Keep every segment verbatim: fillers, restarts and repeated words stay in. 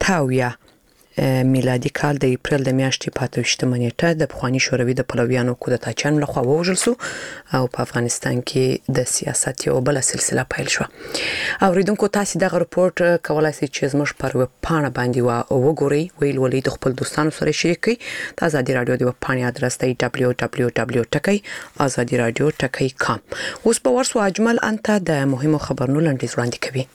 اته اویا میلادي کال د اپریل د میاشتې په اته ویشتمه نیټه د پخواني شوروي د پلویانو کودتاچیانو لخوا ووژل شو او په افغانستان کې د سیاست یو بل سلسله پیل شو. اوریدونکو تاسو دغه رپورت کولای شئ چې زموږ پر ویب پاڼه باندې وګورئ ویل ولې د خپل دوستانو سره شریک کړئ. د ازادي رادیو د ویب پاڼې ادرس دی دبلیو دبلیو دبلیو ټکی ازادي رادیو ټکی کام. اوس په ورسو اجمل انت د مهمو خبرونو لنډیز وړاندې کوي.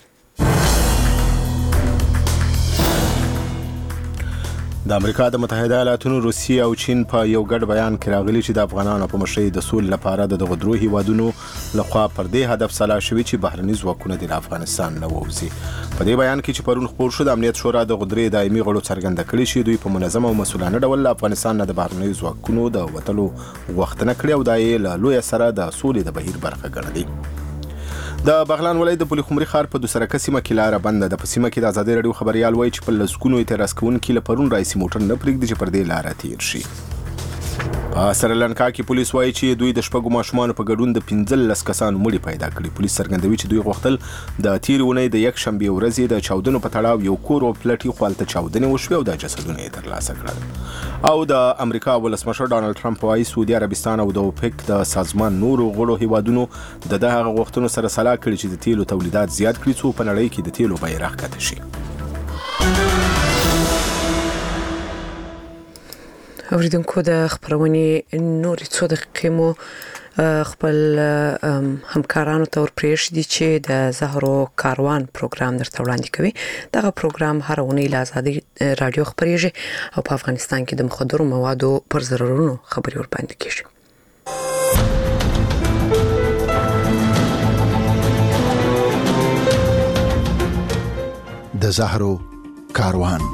د امریکا د متحده ایالاتونو روسیه او چین په یو ګډ بیان کې راغلي چې د افغانانو په مشرۍ د سولې لپاره د دغه درو هیوادونو لخوا پر دې هدف سلا شوي چې بهرني ځواکونه د افغانستان نه ووځي. په دې بیان کې چې پرون خپور شو د امنیت شورا د غدرې دایمي غړو څرګنده کړي چې دوی په منظم او مسؤلانه ډول له افغانستان نه د بهرني ځواکونو د وټلو غوښتنه کړې او د یې لوی سره د سولې د بهیر برخه ګڼلې. د بغلان ولایت د پلخمري ښار په دوسرکه سیمه کې لاره بنده ده. په سیمه کې د ازادي رادیو خبريال وایي چې په لسګونو اعتراض کوونکي له پرون راځي موټر نه پرېږدي چې پر دې لاره تیر شي. په سریلانکا کې پولیس وایي چې دوی د شپږو ماشومانو په ګډون د پنځلس کسانو مړي پیدا کړي. پولیس څرګندوي چې دوی غوښتل د تیر اونۍ د یک شنبه ورځې د چاودنو په تړاو یو کور او پلټي خپلته چاودنې وشوي او د جسدونه یې ترلاسه کړل. او د امریکا ولسمشر ډانلډ ټرمپ وايي سعودي عربستان او د اوپک د سازمان نورو غړو هیوادونو د دغه غوښتنو سره سلا کړي چې د تیلو تولیدات زیات کړي څو په نړۍ کې د تیلو بیه راکښته شي. اوریدونکو د خبرونې نورې څو دقیقې مو خپل همکارانو ته ورپرېښ دي چې د زهرو کاروان پروګرام درته وړاندې کوي. دغه پروګرام هر اونۍ له ازادي رادیو خبرېږي او په افغانستان کې د مخدرو موادو پر ضررونو خبرې ورباندې کیږي. د زهرو کاروان.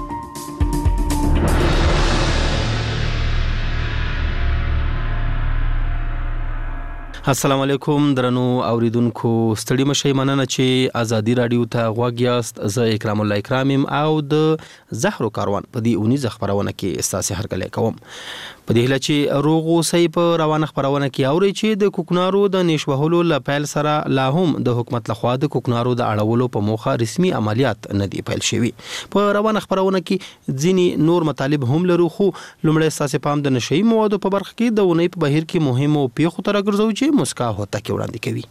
السلام علیکم درنو اوریدونکو، ستړي مشئ، مننه چې ازادي رادیو ته غوږ یاست. زه اکرام الله اکرامم او د زهرو کاروان په دې اونیزه خبرونه کې ستاسو هرکلی کوم. په دې هله چې روغ اوسئ. په روانه خبرونه کې اورئ چې د کوکنارو د نیش وهلو له پیل سره لا هم د حکومت لخوا د کوکنارو د اړولو په موخه رسمي عملیات نه دي پیل شوي. په روانه خبرونه کې ځینې نور مطالب هم لرو، خو لومړی ستاسو پام د نشئی موادو په برخه کې د اونۍ په بهیر کې مهمو پیښو ته راګرځو چې مسکا هوته کې وړاندې کوي.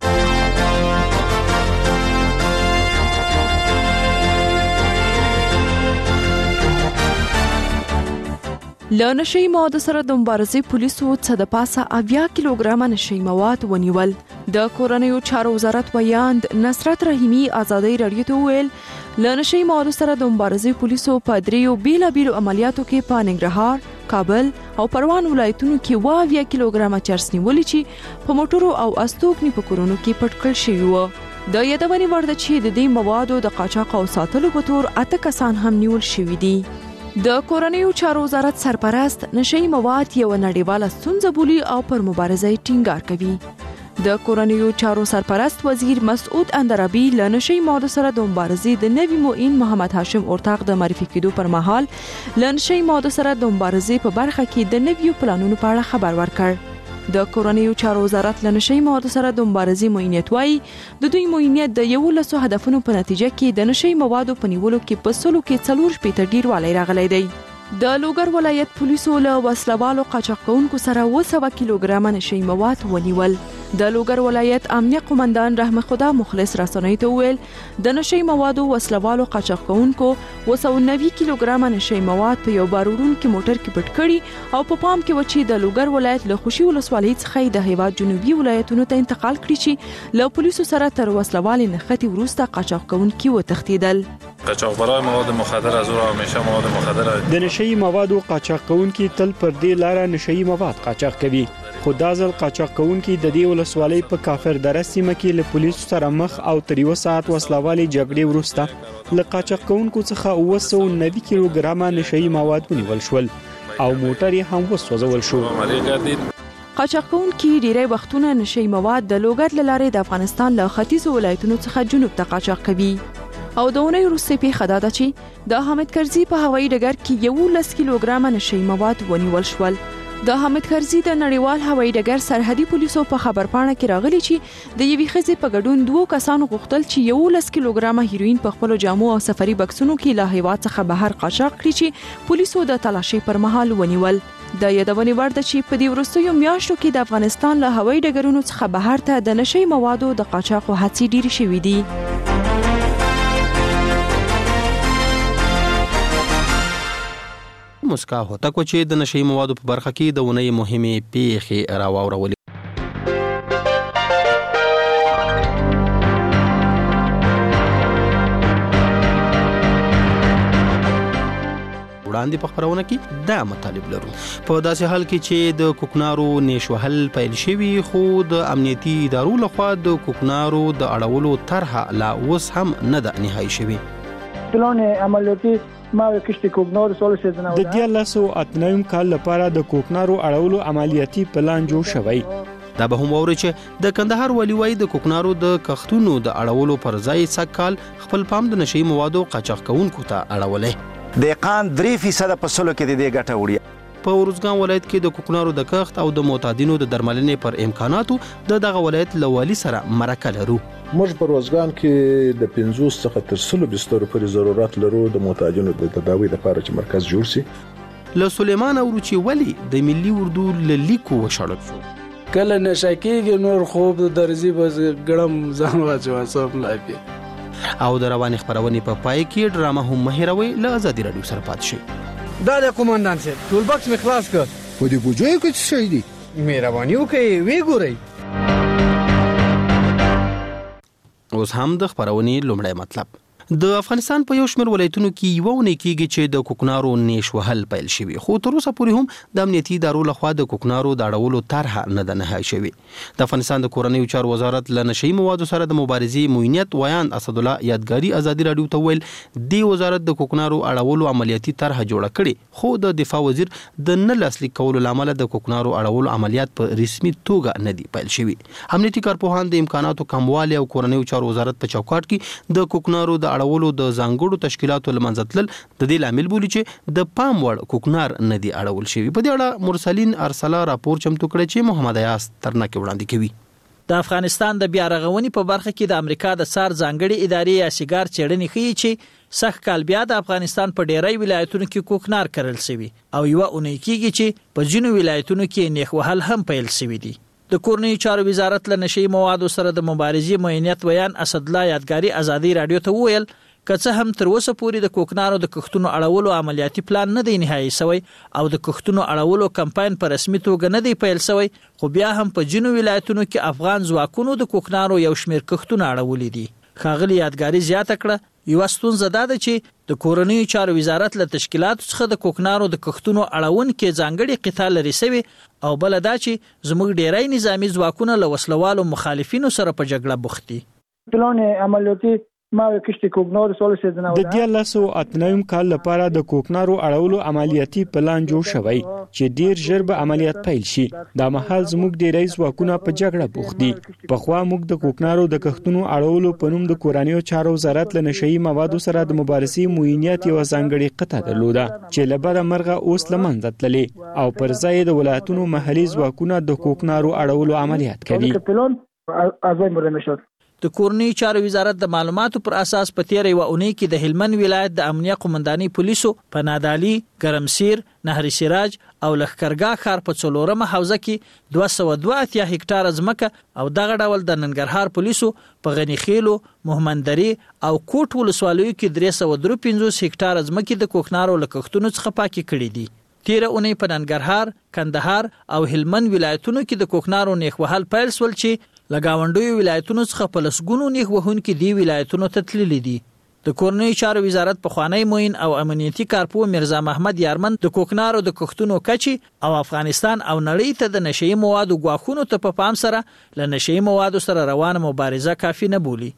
له نشئی موادو سره د مبارزې پولیسو څه د پاسه اویا کیلوګرامه نشئی مواد ونیول. د کورنیو چارو وزارت ویاند نصرت رحیمی ازادي رادیو ته ویل له نشئی موادو سره د مبارزې پولیسو په دریو بیلابیلو عملیاتو کې په ننګرهار، کابل او پروان ولایتونو کې اویا کیلوګرامه چرس نیولې چې په موټرو او استوګنې په کورونو کې پټ کړل شوي وو. د یادونې وړ ده چې د دې موادو د قاچاق او ساتلو په تور اته کسان هم نیول شوي دي. د کورنیو چارو وزارت سرپرست نشئی مواد یو نړیواله ستونزه بولي او پر مبارزه ټینګار کوي. د کورنیو چارو سرپرست وزیر مسعود اندرابی له نشئی موادو سره د مبارزې د نوي معین محمد هاشم اورتاق د معرفي کېدو پر مهال له نشئی موادو سره د مبارزې په برخه کې د نویو پلانونو په اړه خبر ورکړ. د کورنیو چارو وزارت له نشئی موادو سره د مبارزې معینیت وايي د دوی معینیت د یو لسو هدفونو په نتیجه کې د نشئی موادو په نیولو کې په سلو کې څلور شپېته ډیروالی راغلی دی. د لوګر ولایت پولیسو له وسلوالو قاچاق کوونکو سره اوه سوه کیلوګرامه نشئی مواد ونیول. د لوګر ولایت امنیه قومندان رحم خدا مخلص رسنۍ ته وویل د نشئی موادو وسلوالو قاچاق کوونکو اوه سوه نوي کیلوګرامه نشئی مواد په یو باروړونکي موټر کې پټ کړي او په پام کې و چې د لوګر ولایت له خوشي ولسوالۍ څخه د هیواد جنوبي ولایتونو ته انتقال کړي چې له پولیسو سره تر وسلوالې نښتې وروسته قاچاق کوونکي وتښتېدل. قاچاقبرای مواد مخدر از او همیشه مواد مخدر د نشئی موادو قاچاق کوونکي تل پر دې لاره نشئی مواد قاچاق کوي، خو دا ځل قاچاق کوونکي د دې ولسوالۍ په کافر دره سیمه کې له پولیسو سره مخ او تر یو ساعت وسلوالې جګړې وروسته له قاچاق کوونکو څخه اوه سوه نوي کیلوګرامه نشئی مواد ونیول شول او موټر یې هم وسوځول شو. قاچاق کوونکي ډیری وختونه نشئی مواد د لوګر له لارې د افغانستان له ختیځو ولایتونو څخه جنوب ته قاچاق کوي. او د اونۍ وروستۍ پیښه دا ده چې د حامد کرزي په هوایي ډګر کې یو لس کیلوګرامه نشئی مواد ونیول شول. د حامد کرزي د نړیوال هوایي ډګر سرحدي پولیسو په خبرپاڼه کې راغلي چې د یوې ښځې په ګډون دوه کسانو غوښتل چې یولس کیلوګرامه هیروین په خپل جامو او سفري بکسونو کې له هیواد څخه بهر قاچاق کړي چې پولیسو د تلاشي پر مهال ونیول. د یادونې وړ ده چې په دې وروستیو میاشتو کې د افغانستان له هوایي ډګرونو څخه بهر ته د نشي موادو د قاچاقو هڅې ډېرې شوې دي. مسکا هوتک چې د نشي موادو په برخه کې د ونې مهمه پیښې راوړولې. وړاندې په خبرونه کې دا مطالب لرو. په داسې حال کې چې د کوکنارو نشوهل پیل شوی خو د امنیتي ادارو لخوا د کوکنارو د اړولو طرحه لا اوس هم نه ده نهایی شوی. پلان عملیاتی ما کشت کوکنارو سال سیزنه د دیارلس او اتنایم کال لپاره د کوکنارو اړولو عملیاتي پلان جوړ شوی. دا به هم ووري چې د کندهار ولی وای د کوکنارو د کښتونو د اړولو پر ځای سکهال خپل پام د نشي موادو قاچاق کوونکو ته اړولې. دهقان درې فیصد په سلو کې د دې ګټه وړي. په ورزګان ولایت کې د کوکنارو د کښت او د معتادینو د درملنې پر امکاناتو د دغه ولایت لوالي سره مرکه لرو. موږ په ورزګان کې د پنځوس څخه تر سلو بسترو پورې ضرورت لرو د معتادینو د تداوی لپاره چې مرکز جوړ شي. له سلیمان اوروچي ولی د ملي اردو لیکو وشړل شو. کله نشکیږي نور خوب درځي بس ګړم ځان واچو صاحب لایپی او د رواني خبرونې په پای کې ډرامه هم مهیروي له ازادي رادیو سره پات شي. دا د قومندان سي ټول بکس می خلاص کړ. په دې بوجوي کې څه شي دي؟ مهرباني وکړئ وی ګورئ. اوس هم د خبرونې لومړی مطلب. د افغانستان په یو شمېر ولایتونو کې یو ونه کېږي چې د کوکنارو نیش وهل پیل شوی خو تر اوسه پورې هم د امنیتي ادارو لخوا د کوکنارو د اړولو طرحه نه ده نهایی شوی. د افغانستان د کورنیو چارو وزارت له نشي موادو سره د مبارزې موینیت ویان اسد الله یادګاری ازادي رادیو ته ویل دی وزارت د کوکنارو اړولو عملیاتي طرحه جوړه کړي خو د دفاع وزیر د نه لاسلیک کولو لامل د کوکنارو اړولو عملیات په رسمي توګه نه دی پیل شوی. امنیتي کارپوهان د امکاناتو کموالی او کورنیو چارو وزارت په چوکاټ کې د کوکنارو د اړولو د ځانګړو تشکیلاتو لمنځتل د دې لامل بولی چې د پام وړ کوکنار نه دی اړول شوی. په دې اړه مرسلین ارسلا راپور چمتو کړی چې محمد ایاس ترناکي وړاندې کوي. د افغانستان د بیا رغونې په برخه کې د امریکا د سار ځانګړي ادارې یا سیګار چېړنې ښیي چې سخت کال بیا د افغانستان په ډیری ولایتونو کې کوکنار کرل شوی او یو اونۍ کېږي چې په ځینو ولایتونو کې نیخ وهل هم پیل شوی دی. د کورنیو چارو وزارت له نشي موادو سره د مبارزې موینیت ویان اسد الله یادګاری ازادي رادیو ته وویل که څه هم تر اوسه پورې د کوکنارو د کښتونو اړولو عملیاتي پلان نه دی نهایی شوی او د کښتونو اړولو کمپاین په رسمي توګه نه دی پیل شوی خو بیا هم په ځینو ولایتونو کې افغان ځواکونو د کوکنارو یو شمېر کښتونه اړولي دي. ښاغلي یادګاري زیاته کړه یوه ستونزه دا ده چې د کورنیو چارو وزارت له تشکیلاتو څخه د کوکنارو د کښتونو اړونکې ځانګړې قطعه لرې شوې او بله دا چې زموږ ډیری نظامي ځواکونه له وسلوالو مخالفینو سره په جګړه بوخت دي. پلان عملیاتی ما کشت کوکنارو سال سیزنه د دیارلس او اتنایم کال لپاره د کوکنارو اړولو عملیاتي پلان جوړ شوی چې ډیر ژر به عملیات پیل شي. دا مهال زموږ ډیری ځواکونه په جګړه بوخت دي. پخوا موږ د کوکنارو د کښتونو اړولو په نوم د کورنیو چارو وزارت له نشي موادو سره د مبارزې موینیت یو ځانګړي قطعه درلوده چې له بده مرغه اوس له منځه تللې او پر ځای د ولایتونو محلي ځواکونه د کوکنارو اړولو عملیات کوي. د کورنیو چارو وزارت د معلوماتو پر اساس په تیر یو اونۍ کې د هلمند ولایت د امنیه قومنداني پولیسو په نادالي، ګرمسیر، نهر سراج او لښکرګاه ښار په څلورمه حوزه کې دوه سوه دوه اتیا هکټاره ځمکه او دغه ډول د ننګرهار پولیسو په غني خیلو، محمدري او کوټ ولسوالیو کې درې سوه درې پنځوس هکټاره ځمکې د کوکنارو له کښتونو څخه پاکې کړې دي. تیر اونۍ په ننګرهار، کندهار او هلمند ولایتونو کې د کوکنارو نیخ وهل پیل شول چې لګاونډیو ولایتونو څخه په لسګونو نیغ وهونکي دی ولایتونو ته تللي دي. د کورنیو چارو وزارت پخوانی موین او امنیتي کارپو مرزا محمد یارمن د کوکنارو د کښتونو کچې او افغانستان او نړۍ ته د نشي موادو ګواښونو ته په پام سره له نشي موادو سره روانه مبارزه کافي نه بولي.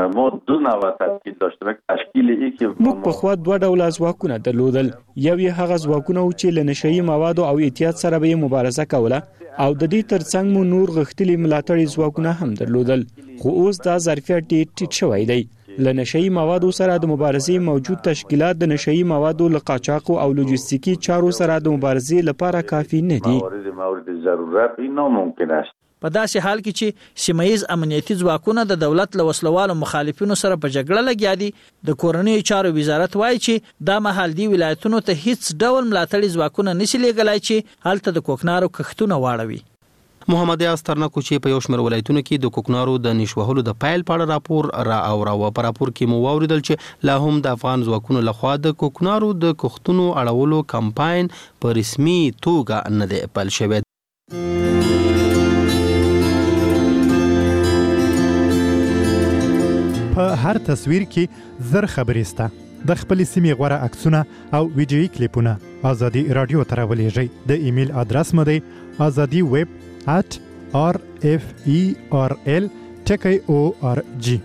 موږ په خوا دوه ډوله ځواکونه درلودل. یو یې هغه ځواکونه و چې له نشي موادو او احتیاط سره به مبارزه کوله او د دې ترڅنګ مو نور غښتلي ملاتړي ځواکونه هم درلودل خو اوس دا ظرفیت ډېر ټیټ شوی دی. ل نشئی موادو سره د مبارزې موجود تشکیلات د نشئی موادو له قاچاق او لوجستیکی چارو سره د مبارزې لپاره کافي نه دي. مورد ضرورت اینا ممکن است. په داسې حال کې چې سیمایي امنیتي ځواکونه د دولت له وسلوالو مخالفینو سره په جګړه لګیا دي، د کورنۍ چارو وزارت وایي چې دا مهال دی ولایتونو ته هیڅ ډول ملاتړي ځواکونه نشي لېږلای چې هلته د کوکنارو کښتونه واړوي. محمد یاس ترنکو چې په یو شمېر ولایتونو کې د کوکنارو د نشوهلو د پایل پاړه راپور را او را و پر راپور کې مو واوریدل چې لا هم د افغان ځواکونو لخوا د کوکنارو د کښتونو اړولو کمپاین په رسمي توګه نه دی پیل شوی. په هر تصویر کې زر خبرې سته. د خپلې سیمې غوره عکسونه او ویډیویي کلیپونه ازادي رادیو ته راولېږئ. د ایمیل ادرس مو دی ازادي ویب at r f e r l ټکی او ار جی.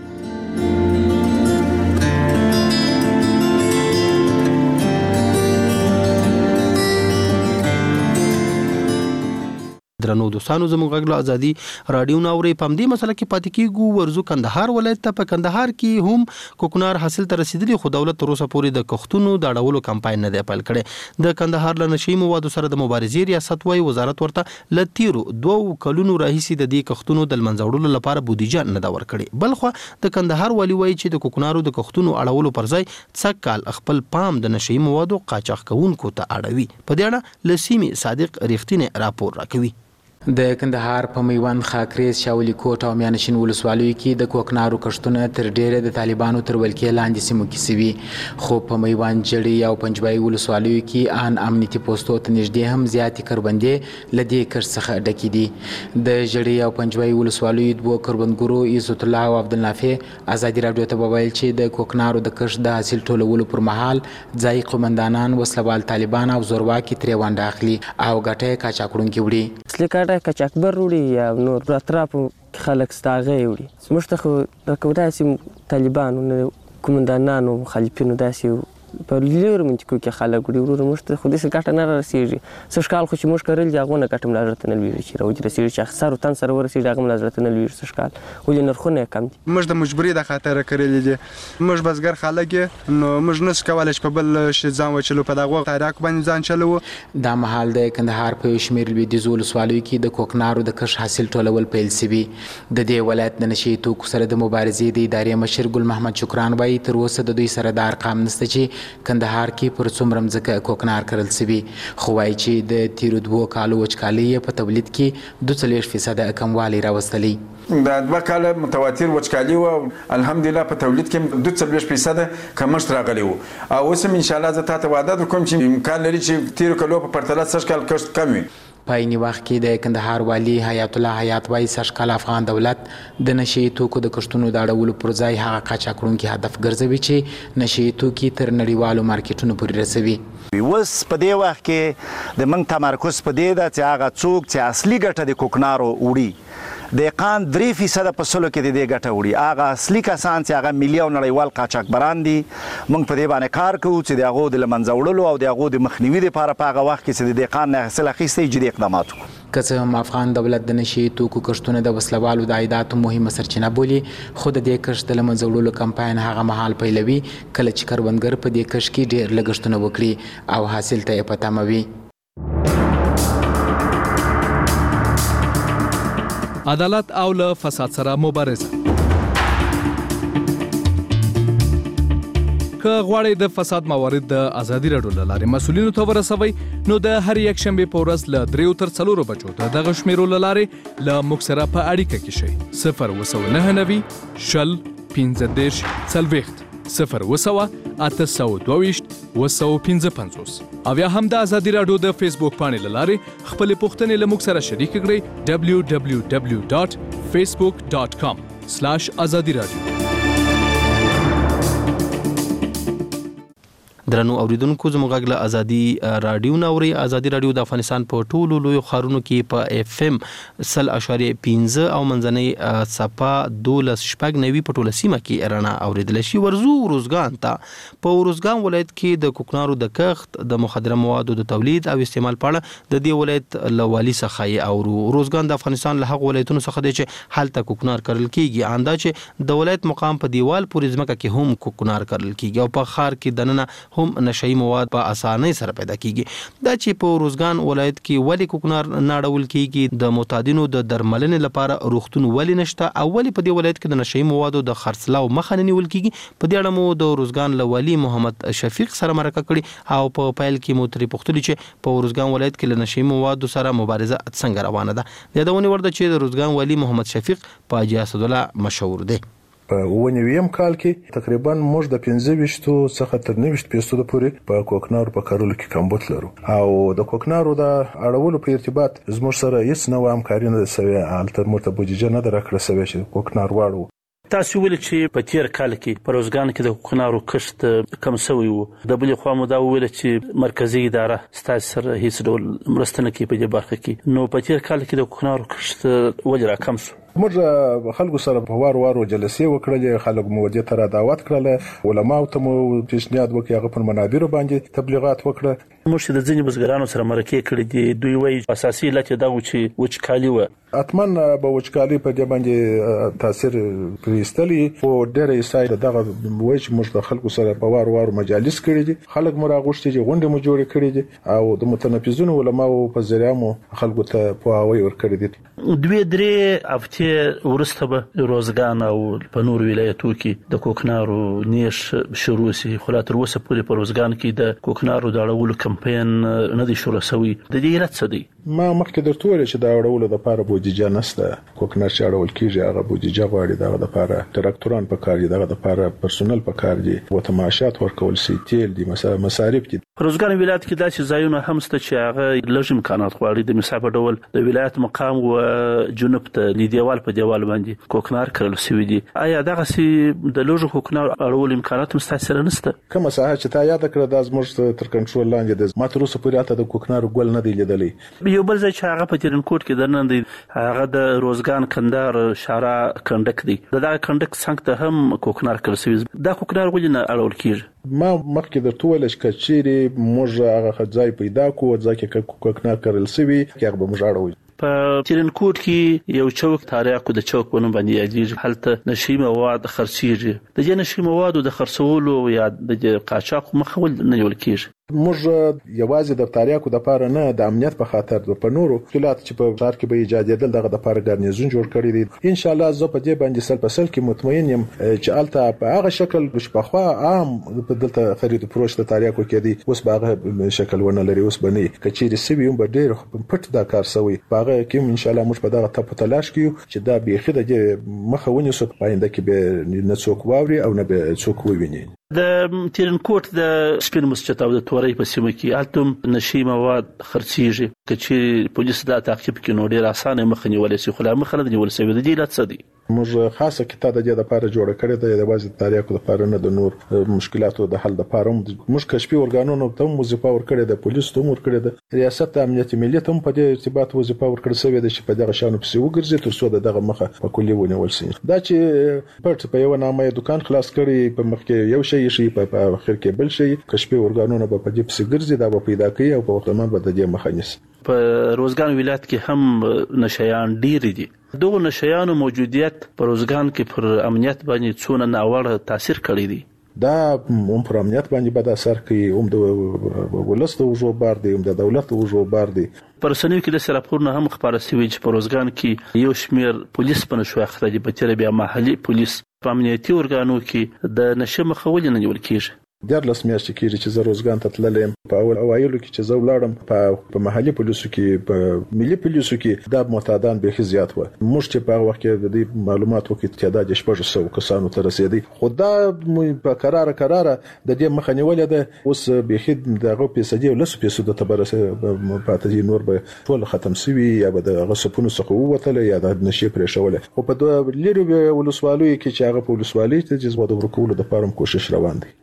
درنو دوستانو زموږ غږ له ازادي رادیو نو اوري پم دې مسله کې پاتې کیږو. ورزو کندهار ولایت ته په کندهار کې هم کوکنار حاصل تر رسیدلی، خو دولت تر اوسه پورې د کښتونو د اړولو کمپاین نه دی پیل کړی. د کندهار له نشئی موادو سره د مبارزې ریاست وايي وزارت ورته ل تیرو دوه کلونو راهیسې د دې کښتونو د منځوړلو لپاره بودیجه نه دا ورکړي. بلخو د کندهار والی وايي چې د کوکنارو د کښتونو اړولو پر ځای څک کال خپل پام د نشئی موادو قاچاق کوونکو ته اړوي. په دې اړه لسیمه صادق ریښتینی راپور راکوي. د کندهار په میوند، خاکریز، شاولی کوټ او میانشین ولسوالیو کې د کوکنارو کښتونه تر ډیره د طالبانو تر ولکې لاندې سیمو کې سوي، خو په میوند، جړی او پنجبای ولسوالیو کې ان امنیتي پوسټو ته نږدې هم زیاتې کروندې لدې کښت څخه ډکې دي. د جړی او پنجبای ولسوالیو دوه کروندګرو عزت الله او عبدالنافع ازادي رادیو ته وویل چې د کوکنارو د کښت د حاصل ټولولو پر مهال ځای قومندانان، وسلوال طالبان او زورواکي ترې ونډه اخلي او ګټه قاچاقونکي وړي. کچاکبر وړي یا نور اطرافو خلک ستاغه وړي. زموږ ته خو لکه داسې طالبانو کومندانانو مخالفینو داسې په لور منطقو کې خلک وړي. ورور موږ ته خو داسې ګټه نه رسېږي. څه کال خو چې موږ کرل دي هغونه ګټه ملا ورته نه لویږي چې راوځي رسېږي چې اخسار او تن سره ورسېږي هغه ملا ورته نه لویږي. څه کال ولې نرخونه کم دي. موږ د مجبوري د خاطر کرلې دي. موږ بزګر خلک نو موږ نس کولای چې په بل شي ځان وچلو په دغه تاریخ باندې ځان چلو. دا مهال د کندهار په شمیر لویدیځ ولسوالیو کې د کوکنارو د کښت حاصل ټولول پیل شوي. د دې ولایت د نشئی توکو سره د مبارزې د ادارې مشر ګل محمد شکران وایي تر اوسه د دوی سره د ارقام نشته چې کندهار کې پر څومره مځکه کوکنار کرل شوي، خو وایي چې د تیرو دوه کالو وچکالۍ په تولید کې دوه څلوېښت فیصده کموالی راوستلی. د دوه کاله متواتر وچکالي و، الحمدلله په تولید کې دوه څلوېښت فیصده کمښت راغلی و. او اوس هم انشاءالله زه تاته وعده درکوم چې امکان لري چې تیرو کالو په پرتله سږ کال کښت کم وي. په عیني وخت کې د کندهار والی حیات الله حیات وایي سږ کال افغان دولت د نشئی توکو د کښتونو د اړولو پر ځای هغه قاچاقونکي هدف ګرځوي چې نشئی توکي تر نړیوالو مارکیټونو پورې رسوي. اوس په دې وخت کې د موږ تمرکز په دې ده چې هغه څوک چې اصلي ګټه د کوکنارو وړي دهقان درې فیصده په سلو کې د دې ګټه وړي، هغه اصلي کسان چې هغه ملي او نړیوال قاچاقبران دي. موږ په دې باندې کار کوو چې د هغو د له منځه وړلو او د هغو د مخنیوي دپاره په هغه وخت کې چې د دهقان نه حاصل اخیستی جدي اقدامات وکړو. که څه هم افغان دولت د نشئی توکو کښتونه د وسلوالو د عایداتو مهمه سرچینه بولي، خو د دې کښت د له منځه وړلو کمپاین هغه مهال پیلوي کله چې کروندګر په دې کښت کې ډېر لګښتونه وکړي او حاصل ته یې په تمه وي. عدالت او له فساد سره مبارزه. که غواړئ د فساد موارد د ازادي راډیو له لارې مسؤلینو ته ورسوئ نو د هر یک شنبې په ورځ له دریو تر څلورو بجو د دغه شمیرو له لارې له موږ سره په اړیکه کې شئ. صفر اووه سوه نهه نوي شل پنځه دېرش څلوېښت صفر اووه سوه اته سوه دوه ویشت اووه سوه پنځه پنځوس او یا هم د ازادي راډیو د فیسبوک پاڼې له لارې خپلې پوښتنې له موږ سره شریکې کړئ. ډبلیو ډبلیو ډبلیو ډاټ فیسبوک ډاټ کام سلاش ازادي راډیو. درنو اوریدونکو زموږ غږ له ازادي رادیو نوري ازادي رادیو د افغانستان په ټولو لوی خارونو کې په اف ام سل اشاریه پنځه او منځنۍ صفه دولس شپږ نوي په ټوله سیمه کې رڼا اوریدل شي. ورزو روزګان ته په روزګان ولایت کې د کوکنارو د کښت د مخدره موادو د تولید او استعمال په اړه د دې ولایت لوالي څخه او روزګان د افغانستان له هغو ولایتونو څخه دی چې حالت کوکنار کرل کیږي. اندا چې د ولایت مقام په دیوال پورې ځمکه کې هم کوکنار کرل کیږي او په خار کې دننه هم نشئی مواد په اسانۍ سره پیدا کیږي. دا چې په روزګان ولایت کې ولی کوکنار ناړول کیږي د معتادینو د درملنې لپاره روغتون ولی نشته او ولی په دې ولایت کې د نشئی موادو د خرڅلاو مخه نه نیول کیږي. په دې اړه مو د روزګان لوالي محمد شفیق سره مرکه کړي او په پیل کې مو ترې پوښتنه چې په روزګان ولایت کې له نشئی موادو سره مبارزه څنګه روانه ده. د یادونې ورده چې د روزګان والي محمد شفیق په حاجي اسدالله مشهور دی. په ونیویم کال کې تقریبا موږ د پنځه ویشتو څخه تر نوي فیصدو پورې په کوکنارو په کارولو کې کمبود لرو او د کوکنارو د اړولو په ارتباط زموږ سره هیڅ نوې همکاري نه سوي التر مرته بودیجه نه درکړه سوي چې کوکنار واړو. تاسو ویل چې په تیر کال کې په روزګان کې د کوکنارو کښت کم شوی وو. د بلې خوا مو دا ویل چې مرکزی اداره ستاسو سره هیڅ ډول مرسته نه کوي په دې برخه کې. نو په تیر کال کې د کوکنارو کښت ولې را کم شو؟ موږ خلکو سره په وار وارو جلسې وکړلې، خلک مو ودې ته دعوت کړل، علماء ته مو پیشنهاد وکړ هغه په منابرو باندې تبلیغات وکړه. موږ د ځینې بزګرانو سره مرکه کړې دي، دوی وایي اساسي علت دا و چې وچکالي و. اتمن به وچکالي په دې باندې تاثیر پریستلی او ډېرې ساید دغه وایي چې موږ د خلکو سره په وار وارو مجالس کړې دي، خلک مو راغوښتي چې غونډې مو جوړې کړې دي او د متنفذونو علماء په ذریعہ مو خلکو ته پوهاوی ورکړی دي. دوی درې هفتې ورسته به روزګان او په نور ولایتو کې د کوکنارو نیش شروع شي. خو لا تر اوسه پورې په روزګان کې د کوکنارو د اړولو کمپاین نه دی شروع شوی. د دې علت څه دی؟ ما مخکې درته ویل چې د اړولو لپاره بودیجه نشته. کوکنار چې اړول کیږي هغه بودیجه غواړي، دغه لپاره تراکتوران پکار دي، دغه لپاره پرسونل پکار دي، او معاشات ورکول سي، تیل دي، مثلا مصارف دي. په روزګان ولایت کې داسې ځایونه هم شته چې هغه لږ امکانات غواړي. د مثال په ډول د ولایت مقام او جنوب ته د دیوال په دیوال باندې کوکنار کرل شوی دي. آیا دغه سي د لږ کوکنار اړول امکانات مستثره نشته؟ کومه ساحه چې تا یاد کړه د زموږ تر کنټرول لاندې د ماتروسه پورې اته د کوکنار ګل نه دی لیدلې. یو بل ځای چې هغه په ترنکوټ کې درنن دی هغه د روزګان کندهار شارع کندک دی. دغه کندک څنګه ته هم کوکنار کرل شوی. دا کوکنار ولې نه اړول کیږي؟ ما مخکې درته ویل چې کچيري موږ هغه ځای پیدا کوو ځکه کوکنار کرل شوی هغه به موږ اړوي. په ترنکوټ کې یو چوک تاریخ د چوک په نوم باندې یادېږي. هلته نشئی مواد خرڅیږي. د دې نشئی موادو د خرڅولو یا د قاچاق مخول نه نیول کیږي. موږ یوازې د تاریخو د پاره نه د امنیت په خاطر په نورو خلات چې په ښار کې به ایجادېدل دغه د پاره ګارنیزون جوړ کړی دی. ان شاء الله زه په دې باندې سل په سل کې مطمئن یم چې الته په هغه شکل چې په خوا عام په دلته خرید او فروش د تاریخو کې دی اوس په هغه شکل ونه لري. اوس باندې کچېری سوي هم ډېر پټ دا کار سوی. په هغه کې ان شاء الله موږ په دغه ټاپ تلاش کیو چې دا به خید د مخه ونیسو پاینده کې به نه څوک واوري او نه به څوک وویني. د ترنکوټ د سپین مسجد او د توري په سیمه کې التم نشئی مواد خرڅیږي. کچې پولیس دا تعقیب کې نو ډیر اسانه مخه نیولې سي. خو لا مخه نه نیول سوي. د دې لات څه دي؟ موږ خاصه کتاب د دې لپاره جوړ کړی دی د وازي تاریخ لپاره نه د نور مشکلاتو د حل لپاره. موږ کشفي ارګانونو ته وظیفه ورکړې ده، پولیس ته ورکړې ده، ریاست امنیت ملي ته په دې ارتباط وظیفه ورکړې شوې ده چې په دغه شانو پسې وګرځي تر څو دغه مخه په کلی ونیول شي. دا چې پټ په یو نامه دکان خلاص کړي په مخ کې یو شی شي په اخر کې بل شي، کشفي ارګانونو په دې پسې ګرځي دا به پیدا کوي او په وخت باندې به د دې مخه نیسي. په روزګان ولایت کې هم نشیان ډیر دي. دغه نشیانو موجودیت په روزګان کې پر امنیت باندې څونه ناوړه تاثیر کړی دی. دا هم پر امنیت باندې بد اثر کوي، هم د ولست او جو بار دی، هم د دولت او جو بار دی. پرسنوي کې د سراپورونه هم خبره شوې چې په روزګان کې یو شمیر پولیس په نشو اخته دي. په تیر بیا محلي پولیس په امنیتي ارګانو کې د نشه مخول نه نیول کیږي. دیارلس میاشتې کېږي چې زه روزګان ته تللم. په اول اوایلو کې چې زه ولاړم په محلي پولیسو کې په ملي پولیسو کې دا معتادان به زیات و. موږ چې په وخت کې د معلومات وکړو چې دا د شپږ سوه کسانو ته رسیدي. خو دا په قرار قرار د دې مخه نیولې ده. اوس به خید دغه پیسې او لس پیسې د تبرسه پاتې دي، نور به ټول ختم شوي یا به د غصبونو څخه ووتل یا د نشي پرې شوله. خو په دوه لری ولسوالۍ کې چې هغه په ولسوالۍ ته جذب د ورکول د پاره کوشش روان دي. روزګان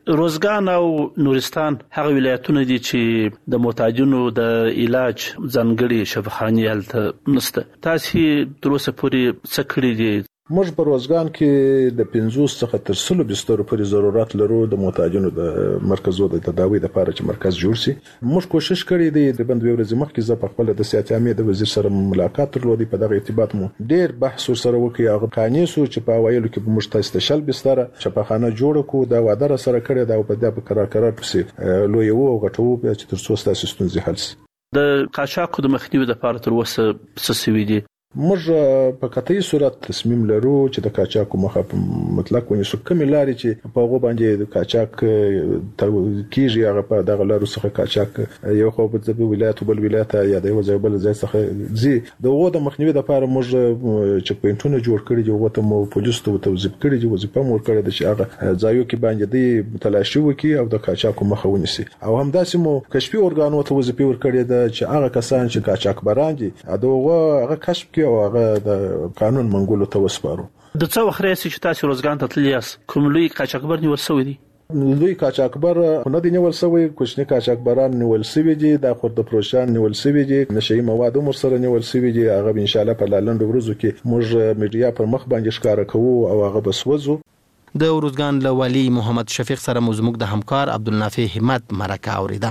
روزګان او نورستان هغه ولایتونه دي چې د محتاجونو د علاج ځانګړي شفاخانې هلته نشته. تاسو تر اوسه پورې څه کړی دي؟ موږ په روزګان کې د پنځوس څخه تر سلو بسترو پورې ضرورت لرو د محتاجونو د مرکزونو د تداوی لپاره چې مرکز جوړ شي. موږ کوشش کړی دی د بند ورځې مخکې زه په خپل د سیاست عامه د وزیر سره ملاقات درلودی. په دغه ارتباط مو ډیر بحث سره وکړ. هغه قانوني سو چې په وایلو کې موږ تاسو ته شل بستر شفاخانه جوړ کو دا وعده سره کړی دا په دغه قرار قرار پسې لوی وو غټو چې تر څو تاسو ستونزې حل شي. د قاچاق د مخنیوي لپاره تر اوسه څه سوي دي؟ موږ په قطعي صورت تصمیم لرو چې د قاچاق مخه مطلق ونیسو. کومې لارې چې په هغه باندې د قاچاق کیږي هغه په دغه لارو څخه قاچاق یو خو په ولایت بل ولایت یا د یو ځای بل ځای څخه زی دغه د مخنیوي لپاره موږ چې پوینټونه جوړ کړی دي وته مو پولیس ته توظیف کړی دي وظیفه مو کړی دي چې هغه ځایو کې باندې دی تلاشي وکي او د قاچاق مخه ونیسي. او همداسې مو کشفي ارګانو ته وظیفه ورکړی ده چې هغه کسان چې قاچاق بران دي دغه هغه کشف کوي او هغه د قانون منګولو ته وسپارو. د څو وخت راځي چې تاسو روزګان ته تللی یاست کوم لوی قاچاقبر نیول شوی دي؟ لوی قاچاقبر نه دی نیول شوی، کوچنی قاچاقبران نیول شوی دي، د خورد پروشان نیول شوی دي، نشئی مواد مر سره نیول شوی دي. هغه ان شاء الله په لاندو ورځو کې موږ میډیا پر مخ باندې ښکارا کوو او هغه بسوځو. د روزګان له والی محمد شفیق سره مزموک د همکار عبدالنافع همت مرکه اوریده.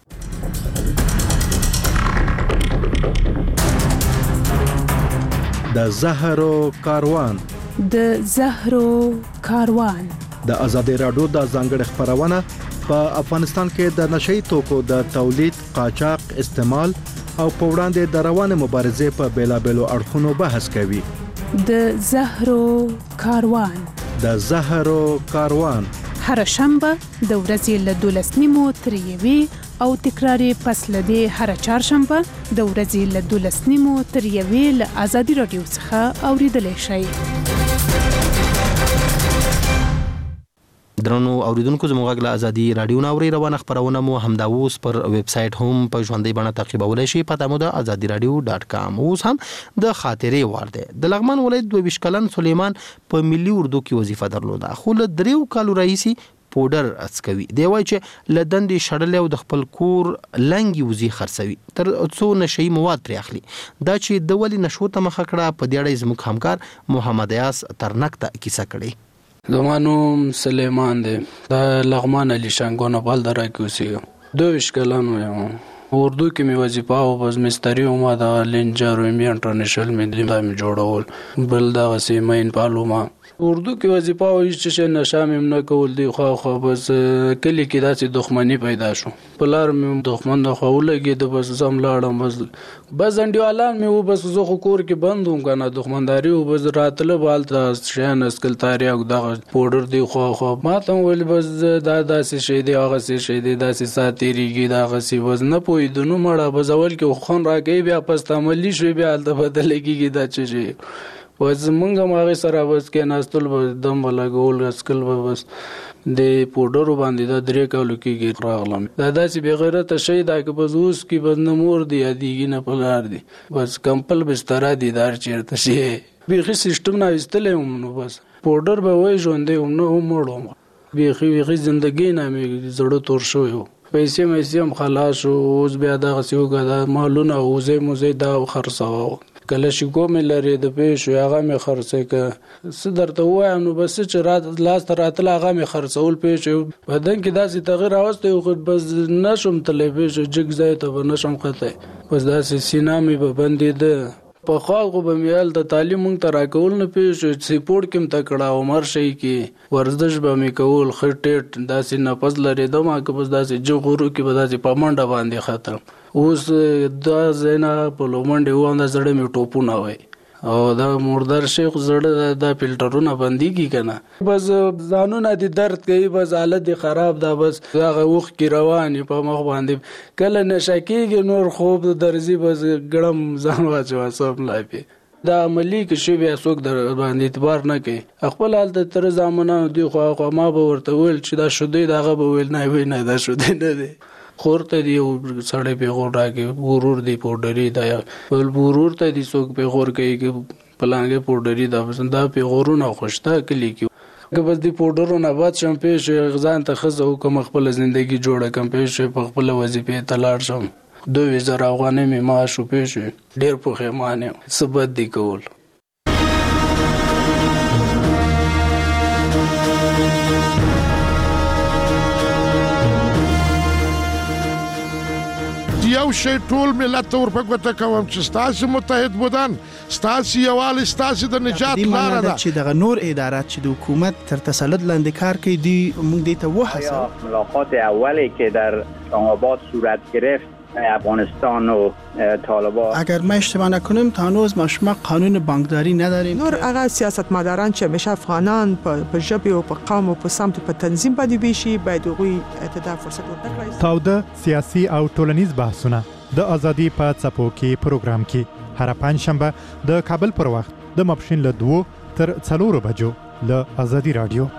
د زهرو کاروان د زهرو کاروان د ازادي رادیو د ځانګړي خبرونه په افغانستان کې د نشئی توکو د تولید، قاچاق، استعمال او په وړاندې د روانه مبارزې په بیلابېلو اړخونو بحث کوي. د زهرو کاروان د زهرو کاروان هر شنبه د ورځې له دولس نیمو تر یوې او تکراری پس لدی هر چهارشنبه د ورځې له دولس نیمو تر یوې له ازادي رادیو څخه اوریدلای شئ. درنو اوریدونکو زموږ غږ له ازادي رادیو ناوړي روانه خبرونه مو همدا اوس پر ویب سټ هم په ژوندۍ بڼه تعقیبولای شئ. پته مو د ازادي رادیو ډاټ کام. اوس هم د خاطرې وار دی. د لغمان ولایت دوه ویشت کلن سلیمان په ملي اردو کې وظیفه درلوده، خو له دریو کالو راهیسي پودر اسکوي. دی وای چې لدندې شړلې او د خپل کور لنګي وزي خرڅوي تر څو نشئی مواد پرې اخلي. دا چې د ولې نشو ته مخ کړه په دې اړه زموږ همکار محمد یاس ترنک ته کیسه کړي. زمانو سلیمان دی د لغمان علی شنګونه بل درا کې اوسېږم. دوه ویشت کلن یم. اردو کې مې وظیفه او بس مستری او ما د لینجر او می انټرنیشنل مې د می جوړول بل د غسې مین پالوما اردو کې وظیفه او چې نشه مې نه کول دی خو خو بس کلی کې داسې دښمنی پیدا شو. پلار مې دښمن د خو لګي د بس زم لاړم بس بس انډیوالان مې و بس زه خو کور کې بندوم کنه دښمنداري او بس راتله بالته شین اسکل تاریخ دغه پودر دی خو خو ما ته ول بس دا داسې شي دی هغه شي دی داسې ساتيريږي دا غسي وزن پوي دنو مړه بزول کې خون راګي بیا پس تعاملي شوی بیا د بدلېږي دا چې وز مونږه ماغه سره بس کې ناستل به دم ولا ګول اسکل به بس د پودر باندې دا درې کالو کې راغلم. دا داسې به غیرت شي دا کې بس اوس کې بس نمور دی دیږي نه پلار دی بس کمپل بستر دی دار چیرته شي بیخي سیستم نه استلې نو بس پودر به وای ژوندې نو مړم بیخي بیخي ژوندۍ نه مې زړه تور شو یو پیسې مې سم خلاص اوس بیا دا غسیوګه دا مالونه اوزه موزه دا خرڅاو کله شي کوم لري د پېښ هغه مې خرڅه ک صدر ته وایم نو بس چې رات لاس تر اتل هغه مې خرڅول پېښ بدن کې داسې تغیر راوسته خو بس نشم تلې پېښ جګ ځای ته نشم قته بس داسې سینا مې به بندې ده په خاغو به میال د تعلیم مونږ ته راکول نه پېښ سپورت کې متکړه عمر شي کې ورزش به مې کول خټټ داسې نفس لري د ما که بس داسې جوغورو کې به داسې پمنډه باندې ختم اوس دا زینا په لومنډه و اند زړه می ټوپونه وای او دا مردار شیخ زړه دا فلټرونه بنديږي کنه بس ځانونه دي درد کوي بس حالت دي خراب دا بس هغه وخت کې رواني په مخ باندې کله نشکیږي نور خوب درځي بس ګړم ځان واچو سب لایپی دا عملی کې شی بیا څوک در باندې اعتبار نه کوي خپل حالت تر زمانه دی خو خو ما به ورته ویل چې دا شوده دغه به ویل نه وی نه دا شوده نه دی خورته دی سړی په غور راګي ورور دی پودری دا بل ورور ته دی څوک په غور کوي کې پلانګه پودری دا پسند په غورونه خوشته کلی کې که بس دی پودرو نه بعد شم پیښ غزان ته خزه حکم خپل ژوندۍ جوړه کم پیښ په خپل وظیفه تلاړ شم دوه زره افغانۍ می معاش پیښ ډیر په خیمانه سبد دی کول. یو شی ټول ملت ور په ګوته کوم چې ستاسو متحد بودن ستاسو یوال ستاسو د نجات لاره ده چې دغه نور ادارات چې د حکومت تر تسلط لاندې کار کوي دی موږ دې ته وحسه. ملاقات اولی که در آباد صورت گرفت افغانستان و طالبان، اگر ما اشتباه نکنیم تا هنوز ما شما قانون بانکداری نداریم. نور هغه سیاستمداران چې همیشه افغانان په ژبه او په قوم او په سمت په تنظیم باندې ویشي باید هغوی ته فرصت ورکړي. تاوده سیاسي او ټولنیز بحثونه د ازادي په څپو کې پروګرام کې هر پنځ شنبه د کابل پر وخت د ماپښین له دوه تر څلورو بجو له ازادي رادیو.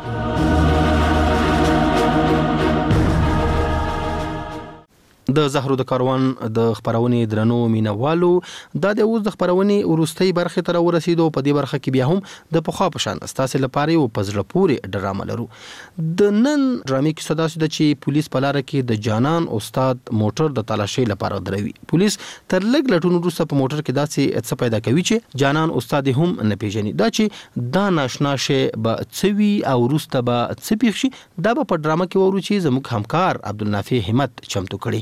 د زهرو د کاروان د خبرونې درنو مینوالو د د اوس د خبرونې ورستۍ برخه تر ورسېدو په دې برخه کې بیا هم د پخوا په شان ستاسو لپاره یو پزړه پورې ډرامه لرو. د نن ډرامې کې صدا سده چې پولیس په لار کې د جانان استاد موټر د تلاشي لپاره دروي. پولیس تر لګ لټونو وروسته په موټر کې داسې څه پیدا کوي چې جانان استاد هم نه پیژني. دا چې دا ناشنا شي به څوي او وروسته به څه پیښ شي دا به په ډرامه کې ورو چې زموږ همکار عبدالنافع همت چمتو کړي.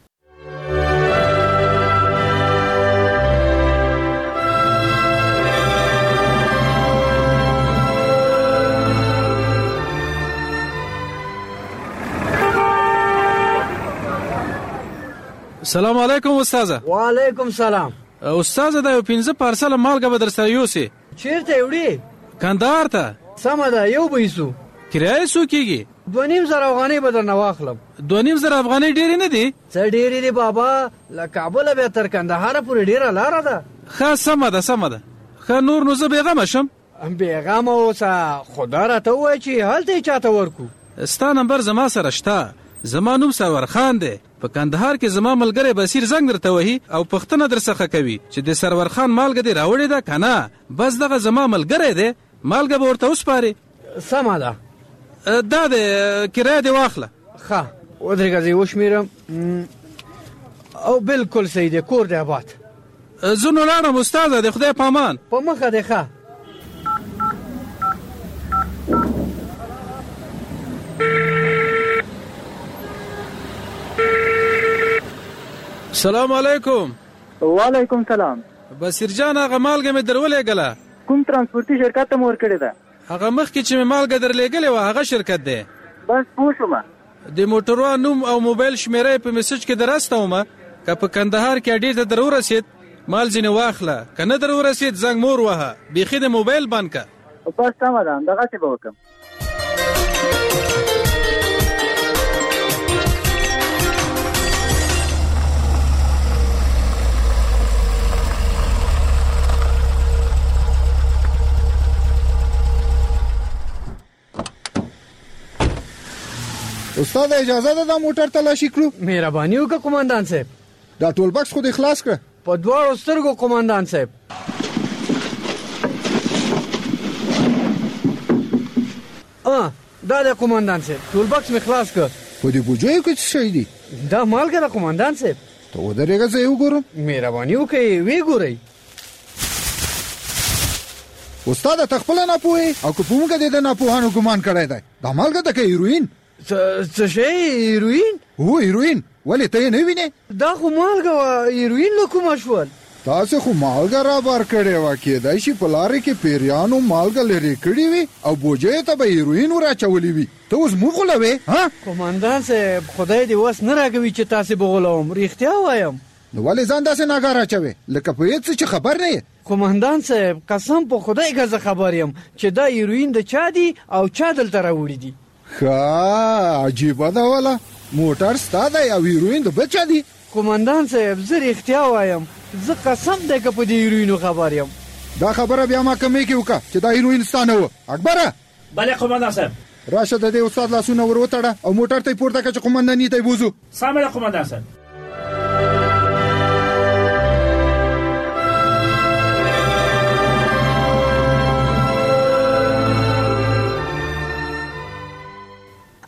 سلام علیکم استاد. وعلیکم سلام. استاد دا یو پنځه پارسل مالګه به در سره یوسي. چیرته وړي؟ کندهار ته. سم ده یو پیسو. کرایه سو کیږي؟ دوه نیم زره افغانۍ به درنه واخلم. دوه نیم زره افغانۍ ډېرې نه دي؟ څه ډېرې دي بابا، له کابله بیا تر کندهاره پورې ډېره لاره ده. ښه سمه ده سمه ده. ښه نور نو زه بېغمه شم. بېغمه اوسه، خدا راته ووایه چې هلته یې چاته ورکو. ستا نمبر زما سره شته. زما نوم سرور خان دی. په کندهار کې زما ملګری بصیر زنګ درته وهي او پښتنه در څخه کوي چې د سرور خان مالګه دې راوړې ده که نه. بس دغه زما ملګری دی، مالګه به ورته وسپارې. سمه ده. دا دی کرایه دې واخله. ښه ودرېږه زه یې وشمېرم. او بالکل صحیح دی، کور دی آباد. زه نو لاړم استاده، د خدای په امان. په مخه دی. ښه سلام علیکم. وعلیکم سلام. بصیر جان هغه مالګه مې درولېږله. کوم ترانسپورتي شرکت ته مې ورکړې ده؟ هغه مخکې چې مې مالګه درلېږلې وه هغه شرکت دی. بس پوه شومه. د موټروان نوم او موبایل شمېره یې په میسج کې در استومه. که په کندهار کې اډې ته در ورسېد مال ځینې واخله، که نه در ورسېد زنګ مور وهه، بیخي د موبایل بند که. بس سمه ده، همدغسې به وکړم. استاد اجازه ده دا موټر تلاشي کړو؟ مهرباني وکړه قومندان صاحب. دا ټول بکس خو دې خلاص کړه؟ په دواړو سترګو قومندان صاحب. اه دا د قومندان صاحب ټول بکس مې خلاص کړ. په دې بوجیو کې څه شی دي؟ دا مالګه ده قومندان صاحب. ته ودرېږه زه یې وګورم. مهرباني وکړئ ویې ګورئ. استاد ته خپله ناپوهې او که په موږ دې د ناپوهانو ګمان کړی دی. دا مالګه ده که هیروین؟ څه شی هیروین؟ هو هیروین. ولې ته یې نه وینې؟ دا خو مالګه وه، هیروین له کومه شول؟ تاسو خو مالګه رابار کړې وه، کېدای شي په لارې کې پیریانو مالګه لرې کړې وي او بوجیو ته به هیروین ور اچولي وي. ته اوس موږ غولوې؟ ها قومندان صاحب خدای دې وس نه راکوي چې تاسې به غولوم، رښتیا وایم. نو ولې ځان داسې ناګار اچوې لکه په هېڅ څه چې خبر نه یې؟ قومندان صاحب قسم په خدای که زه خبر یم چې دا هیروین د چا دي او چا دلته راوړي دي. ښه عجیبه ده والا، موټر ستا دی او هیروین د بل چا دي؟ قومندان صاحب زه رښتیا وایم، زه قسم دی که په دې هیروینو خبر یم. دا خبره بیا ما کمې کې وکړه چې دا هیروین ستا نه وه. اکبره. بله قومندان صاحب. راشه د دې استاد لاسونه ور وتړه او موټر ته یې پورته کړه چې قومنداني ته یې بوځو. سمه ده قومندان صاحب.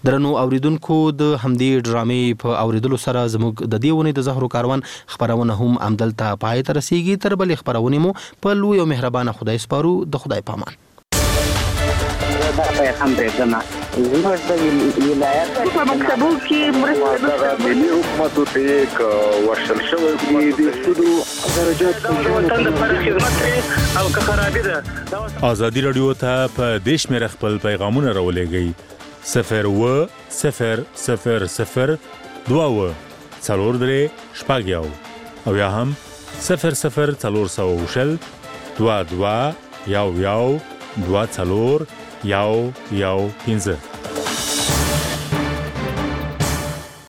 درنو اوریدونکو د همدې ډرامې په اوریدلو سره زموږ د دې ونې د زهرو کاروان خبرونه هم عمدلته پای ته رسیږي. تر بلې خبرونه مو په لوی او مهربانه خدای سپارو. د خدای پامان. دا پیغام درځم زموږ د ولایت په مکتبو کې مرسته د ملي حکومت ته یک ورشل شوی د سودو درجات په خدمت او که خرابې ده. ازادي رادیو ته په دیش مې خپل پیغامونه راولېږئ. صفر و صفر صفر صفر دوه و څلور درې شپږ یو او یا هم صفر صفر څلور سوه شل دوه دوه یو یو دوه څلور یو یو پنځه.